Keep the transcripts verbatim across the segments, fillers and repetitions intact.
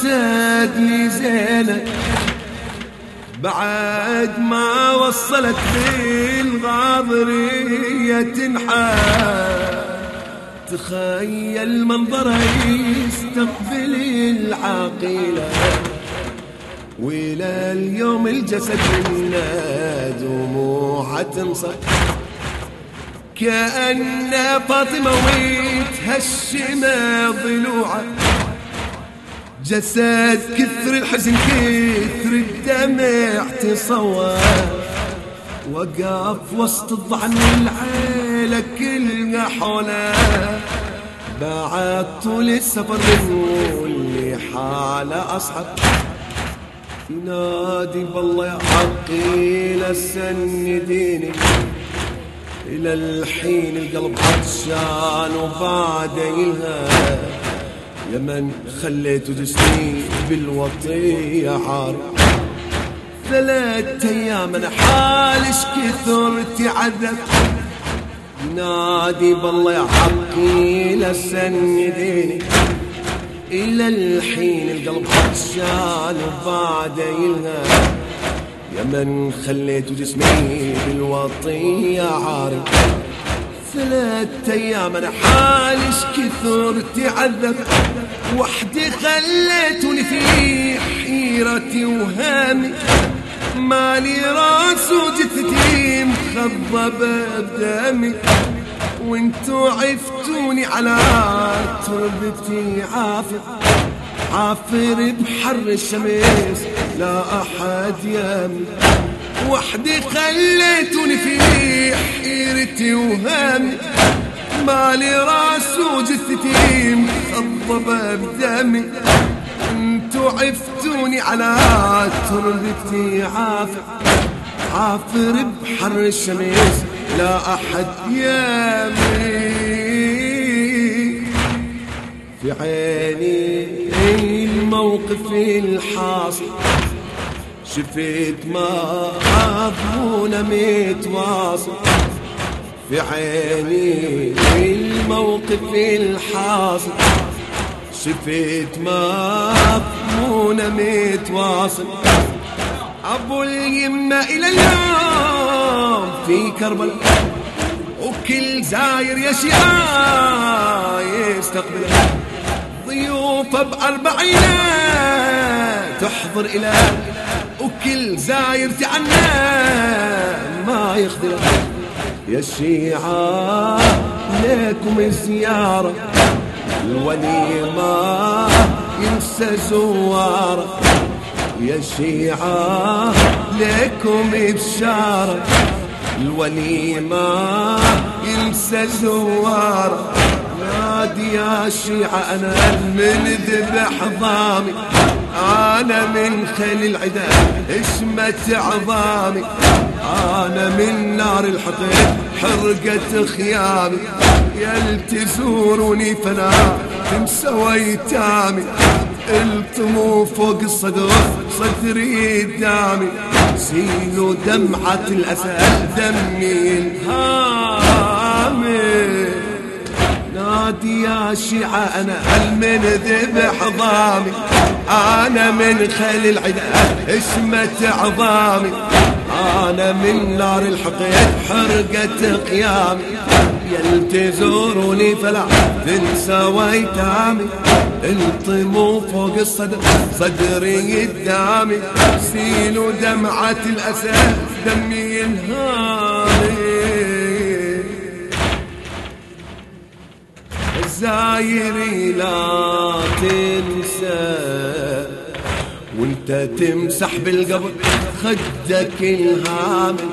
جسدني زينة بعد ما وصلت بالغاضرية تنحى. تخيل منظره يستقبل العقيلة وإلى اليوم الجسد منا دموعها تنصب كأن فاطمة ويتهشم ضلوعه. جسد كثر الحزن كثر الدمع تصور وقف وسط الضعن والعيلة كلها حوله. بعد طول السفر واللي حاله أصعب ينادي بالله يا عقيل سنديني. إلى الحين القلب عطشان وبعد يلهى لمن خليت جسمي بالوطية عار. ثلاث أيام أنا حالش كثر تعذب نادي بالله يا عقيل سنديني. إلى الحين القلب عطشان وبعد يلهى يا من خليت جسمي بالوطية عاري. ثلاث أيام أنا حالش كثر تعذب وحدي خليتني في حيرتي وهامي. مالي راس وجثتي مخضبة بدمي وانتو عفتوني على تربتي عافر عافر بحر الشمس لا أحد يامي. وحدي خليتوني في حيرتي وهامي. مالي راس وجثتي مخضبة بدمي انتو عفتوني على تربتي عافر عافر بحر الشمس لا أحد يامي. في عيني الموقف الحاصل شفت ما أظنون متواصل. في عيني الموقف الحاصل شفت ما أظنون متواصل. أبو اليمة إلى اليوم في كربلاء وكل زاير يا شيعة يستقبل ضيوفه بأربعينه تحضر إلى وكل زاير تعنا ما يخذل. يا الشيعة لكم زيارة الولي ما ينسى زواره. يا الشيعة لكم بشارة الولي ما ينسى زواره. نادي يا الشيعة أنا من ذبح ضامي أنا من خيل العدا اشمت عظامي. أنا من نار الحقيق حرقت خيامي. يلتزوروني فلا تنسوا ايتامي. الطمو فوق الصدر صدري دامي. سيلوا دمعة الأسد دمي الهامي. نادي يا شيعة أنا من ذبح ضامي أنا من خيل العدا اشمت عظامي. أنا من نار الحقيق حرقت قيامي. يلتزوروني فلا تنسوا ايتامي. الطمو فوق الصدر صدري قدامي. سيلوا دمعة الأسد دمي الهامي. الزايري لا تنسى وانت تمسح بالقبر خدك الهامل.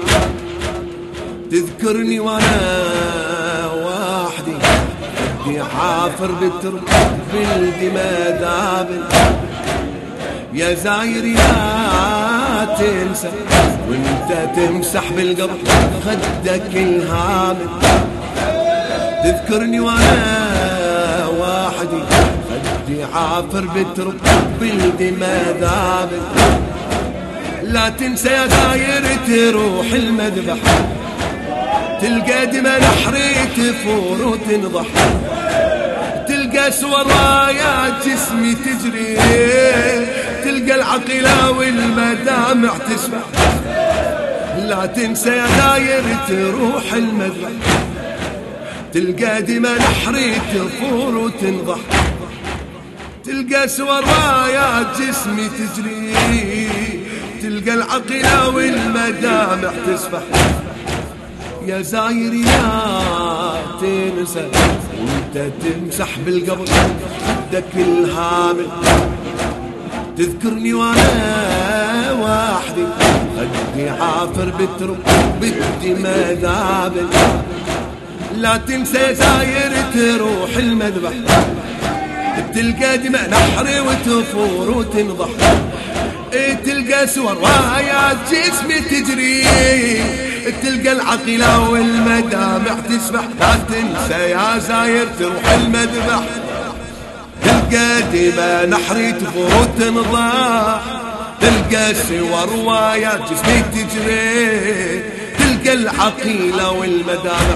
تذكرني وانا وحدي بدي حافر بالترب بالدماء ذابل. يا زايري لا تنسى وانت تمسح بالقبر خدك الهامل. تذكرني وانا وحدي خدي عافر بالترب بالدماء ذابل. لا تنسى يا زاير تروح المذبح تلقى دماء نحري تفور وتنضح. تلقى تلقى سور رايات جسمي تجري، تلقى العقيلة والمدامع تسبح، لا تنسى يا داير تروح المذبح، تلقى دماء نحري تفور وتنضح، تلقى سور رايات جسمي تجري، تلقى العقيلة والمدامع تسبح. يا زاير يا تنسى وانت تمسح بالقبر خدك الهامل، تذكرني وانا وحدي خدي عافر بترب بدي مذابل. لا تنسى يا زاير تروح المذبح، تلقى دماء نحري وتفور وتنضح، تلقى سور رايات جسمي تجري، تلقى العقيلة والمدامع تسبح. لا تنسى يا زاير تروح المذبح، تلقى دماء نحري تفور وتنضح، تلقى سور رايات جسمي تجري، تلقى العقيلة والمدامع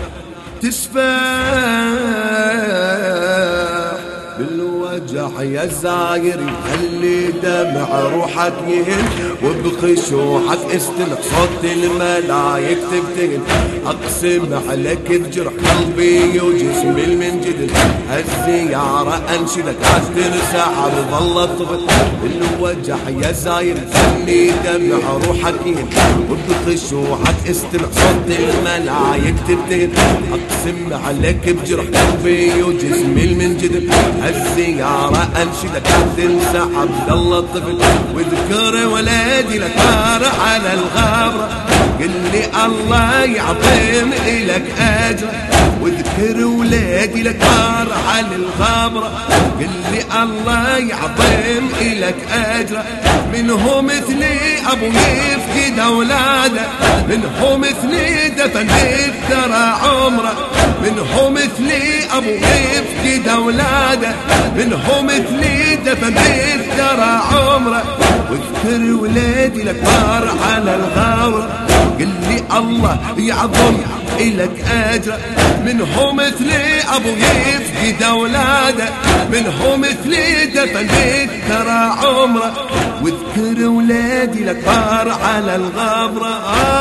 تسبح. بالوجع يا زاير خلي دمع روحك يهل، وبخشوعك استمع صوت الملايك تبتهل. اقسم عليك بجرح قلبي وجسمي المنجد، هالزيارة انشدك لا تنسى عرض الطفل. بالوجع يا زاير خلي دمع روحك يهل، وبخشوعك استمع صوت الملايك تبتهل. اقسم عليك بجرح قلبي وجسمي المنجد، الزيارة أنشدك لا تنسى عبد الله الطفل. واذكر ولادي لك على الغابرة، قل لي الله يعظم إلك أجر. واذكر ولادي لك على الغابرة، قل لي الله يعظم إلك أجر. منهم مثلي أبو يفقد أولاده، منهم مثلي دفن بالثرى عمره، منهم مثلي أبو يفقد أولاده، منهم مثلي دفن بالثرى عمره. واذكر ولادي لك على الغاورة، قل لي الله يعظم إلك أجر. منهم مثلي أبو يفقد أولاده، منهم مثلي دفن بالثرى عمره. واذكر ولادي لك على الغبرة.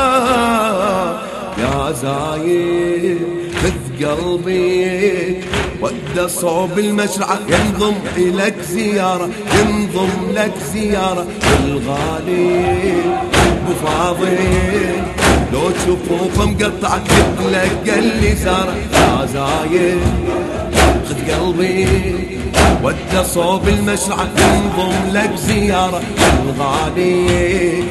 آه يا زاير خذ قلبي ود صعب المشرعة، ينضم إلك زيارة، ينضم لك زيارة. الغالي بفاضل لو تشوفوه مقطعك تتلقى اللي زاره. يا زاير خذ قلبي ود صوب المشرعة، ينضم لك زيارة. الغالي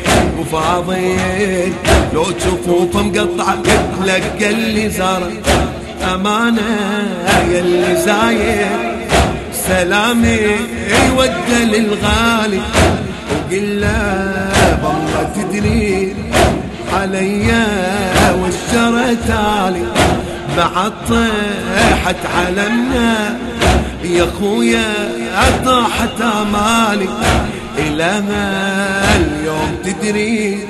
وفاضل لو تشوفوه مقطعك تتلقى اللي زاره. أمانة يا اللي زاير سلامي ودى للغالي، وقل له والله تدري عليا والشرى تالي، بعد طيحت علمنا يا خويا طاحت امالي. الى ما اليوم تدري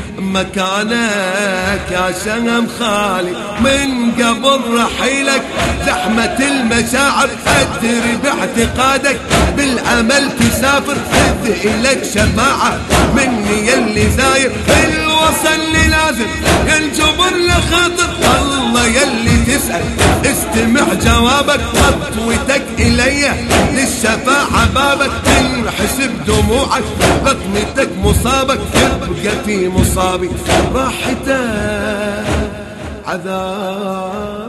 مكانك يا شنم خالي، من قبل رحيلك زحمة المشاعر، أدري باعتقادك بالأمل تسافر. خذ إلك شفاعة مني يلي زاير، الوصل اللي لازم ينجبر لخاطر. الله يلي تسأل استمع جوابك، خطوتك إلي للشفاعة بابك، تنحسب دموعك بطنتك مصابك، تبقى في مصابي راحته عذاب.